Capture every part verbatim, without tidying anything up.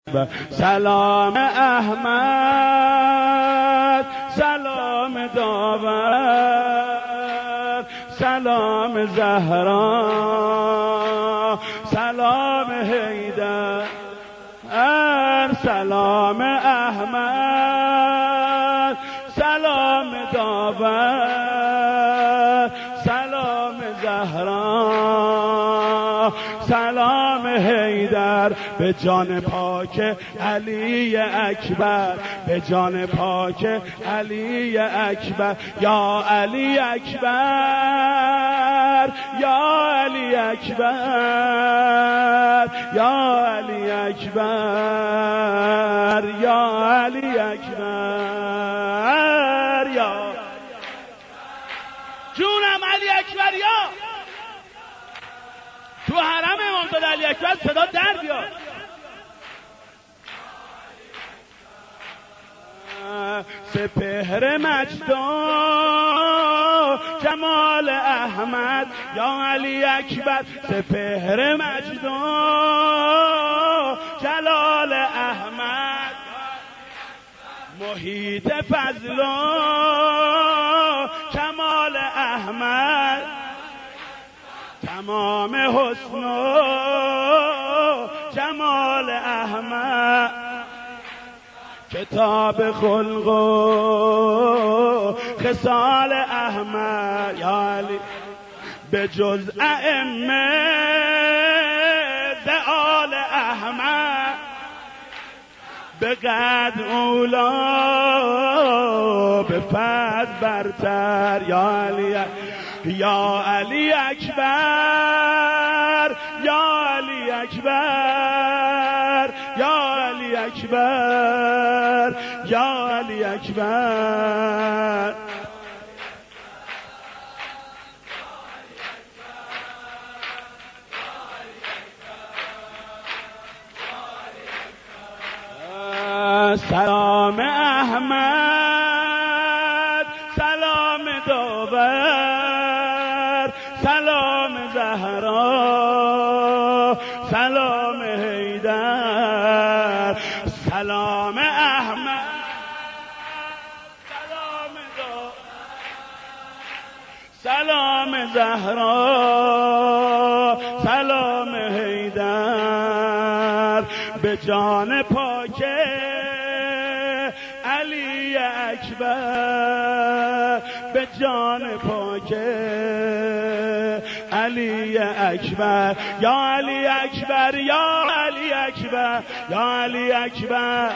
سلام احمد، سلام داور، سلام زهرا، سلام حیدر. سلام احمد، سلام داور، سلام زهرا، سلام حیدر. به جان پاک علی اکبر، به جان پاک علی اکبر. یا علی اکبر، یا علی اکبر، یا علی اکبر، یا علی اکبر، یا جونم علی اکبر. یا تو حرم امامزاده علی اکبر صدا در بیاد. سپهر مجد و جمال احمد، یا علی اکبر. سپهر مجد و جلال احمد، محیط فضل و کمال احمد، تمام حسن و جمال احمد. کتاب خلق و خصال احمد، یا علی. به جز ائمه زعال احمد، به قد اولا به فضل برتر، یا علی. یا علی اکبر، یا علی اکبر، یا علی اکبر، یا علی اکبر. سلام احمد، سلام داور، سلام زهرا، سلام حیدر. سلام احمد، سلام داور، سلام زهرا، سلام حیدر. به جان پاک علی اکبر، به جان پاک علی اکبر. یا علی اکبر، یا علی اکبر، یا علی اکبر.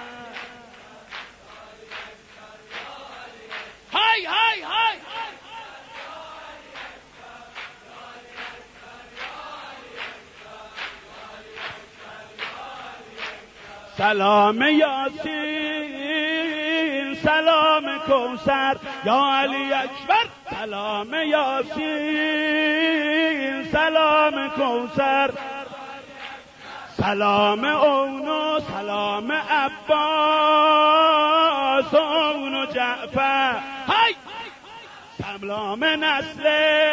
های های های. سلام یاسین، سلام کوثر، یا علی اکبر. سلام یاسین، سلام کوثر، سلام اونو، سلام عباس، اونو جعفر. های سلام نسل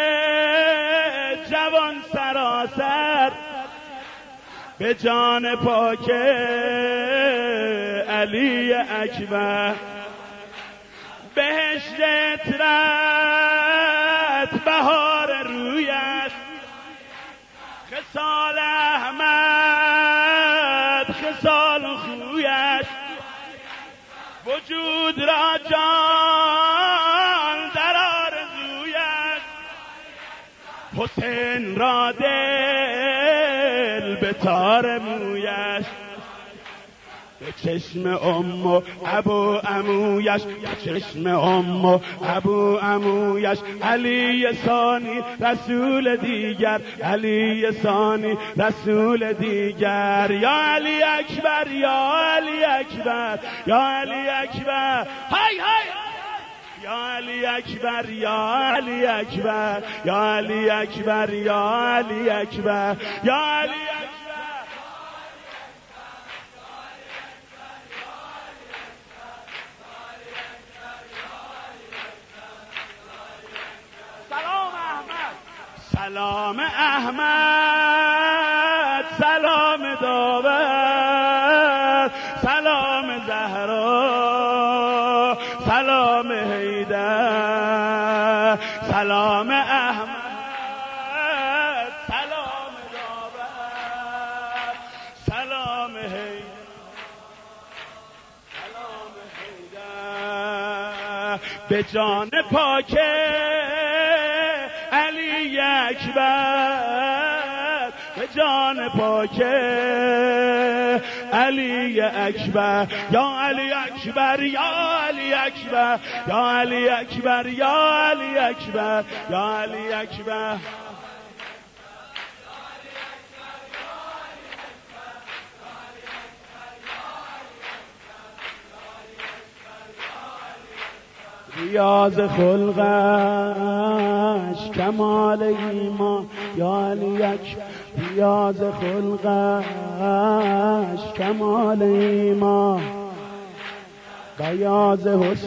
جوان سراسر، به جان پاک علی اکبر. بهشت عطرت بهار رویش، خصال احمد خصال خویش. وجود را جان در آرزویش، حسین را دل به تار مویش. به چشم ام و ابو عمویش، به چشم ام و ابو عمویش. علی ثانی رسول دیگر، علی ثانی رسول دیگر. یا علی اکبر، یا علی اکبر، یا علی اکبر. های های. یا علی اکبر، یا علی اکبر، یا علی اکبر، یا علی اکبر، یا علی اکبر. سلام احمد، سلام احمد، سلام داور. سلام زهرا، سلام حیدر، سلام احمد، سلام داور، سلام حیدر، سلام حیدر، به جان پاک علی اکبر، به جان پاک علی اکبر، یا علی اکبر، یا علی اکبر، یا علی اکبر، یا علی اکبر، یا علی اکبر. ریاض خلقش کمال ایمان، یا علی اکبر، ریاض خلقش کمال ایمان، بیاض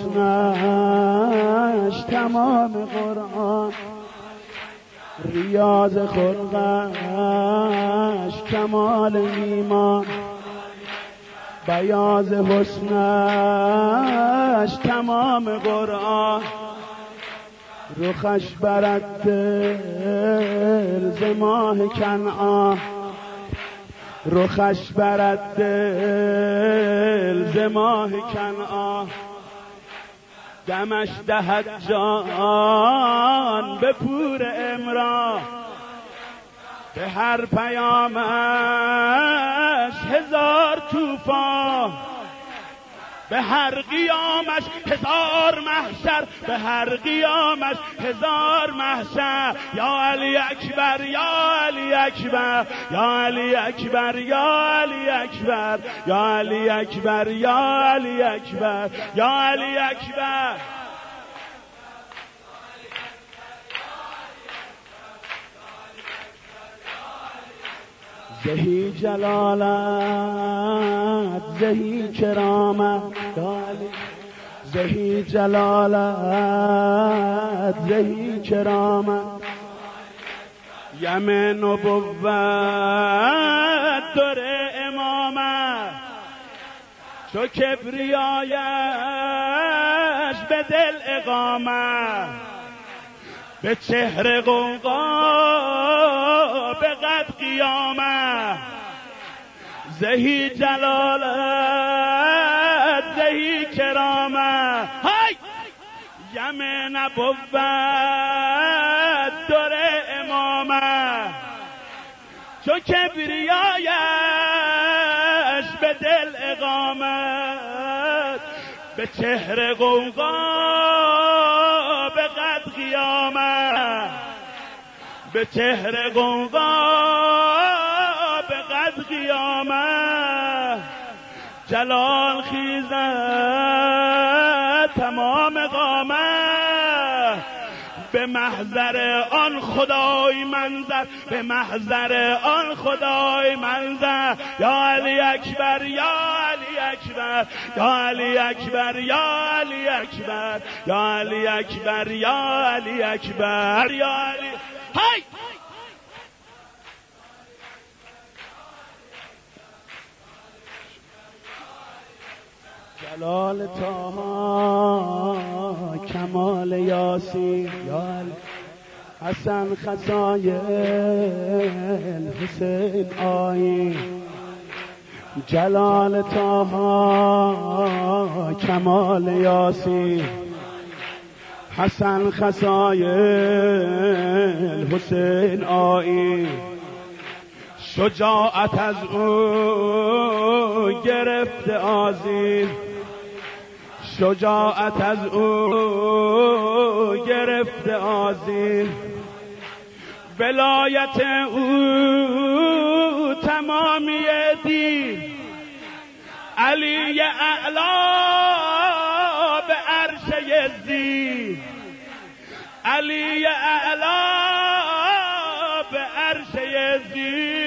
حسنش تمام قرآن، ریاض خلقش کمال ایمان، بیاض حسنش تمام قرآن، رخش برد دل ز ماه کنعان، رخش برد دل ز ماه کنعان، دمش دهد جان به پور عمران، به هر پیامش هزار طوفان، به هر قیامش هزار محشر، به هر قیامش هزار محشر، یا علی اکبر، یا علی اکبر، یا علی اکبر، یا علی اکبر، یا علی اکبر، یا علی اکبر، یا علی اکبر. زهی جلالت، زهی کرامت، زهی جلالت، زهی کرامت، یم نبوت در امامت، چو کبریایش به دل اقامت، به چهره غوغا به قد قیامت، زهی جلالت، زهی کرامت، های یم نبوت در امامت، چو کبریایش به دل اقامت، به چهره غوغا به قد قیامت، به چهره غوغا به قد قیامت، جلال خیزد تمام قامت، به محضر آن خدای منظر، به محضر آن خدای منظر، یا علی اکبر، یا علی اکبر، یا علی اکبر، یا علی اکبر، یا علی اکبر، یا علی اکبر، یا علی های جلال طه کمال یاسین، یا علی حسن خصایل حسین آیین، جلال طه کمال یاسین، حسن خصایل حسین آیین، شجاعت از او گرفت آذین، شجاعت از او گرفت آذین، ولایت او تمامی دین، علی اعلی به عرش یزدی، علی اعلی به عرش یزدی،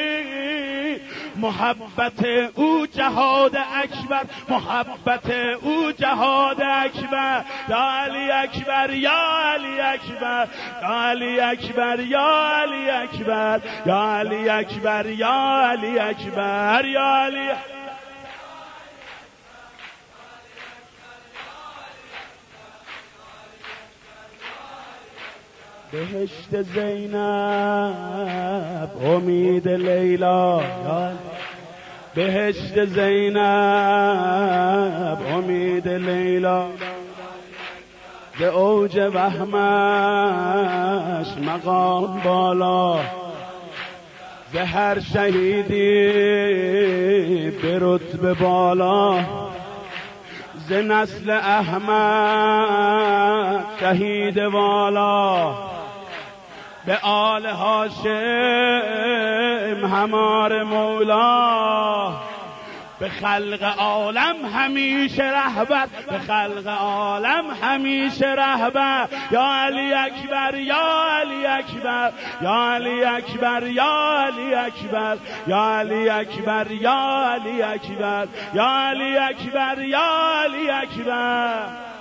محبت او جهاد اکبر، محبت او جهاد اکبر، یا علی اکبر، یا علی اکبر، یا علی اکبر، یا علی اکبر، یا علی اکبر، یا علی اکبر، یا علی بهشت زینب امید لیلا، بهشت زینب امید لیلا، به اوج وهمش مقام بالا، ز هر شهیدی به رتبه بالا، ز نسل احمد شهید والا، به آل هاشم همار مولا، به خلق عالم همیشه رهبر، به خلق عالم همیشه رهبر، یا علی اکبر یا علی اکبر یا علی اکبر یا علی اکبر یا علی اکبر یا علی اکبر یا علی اکبر یا علی اکبر.